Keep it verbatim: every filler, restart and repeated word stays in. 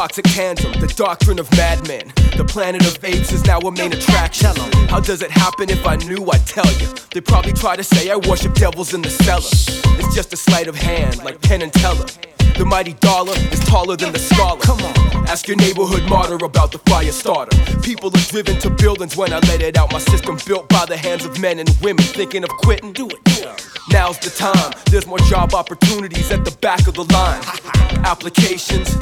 toxic tandem, the doctrine of madmen. The planet of apes is now a main attraction. How does it happen? If I knew, I'd tell you. They probably try to say I worship devils in the cellar. It's just a sleight of hand, like Penn and Teller. The mighty dollar is taller than the scholar. Come on, ask your neighborhood martyr about the fire starter. People are driven to buildings when I let it out. My system built by the hands of men and women. Thinking of quitting? Do it. Now's the time. There's more job opportunities at the back of the line. Applications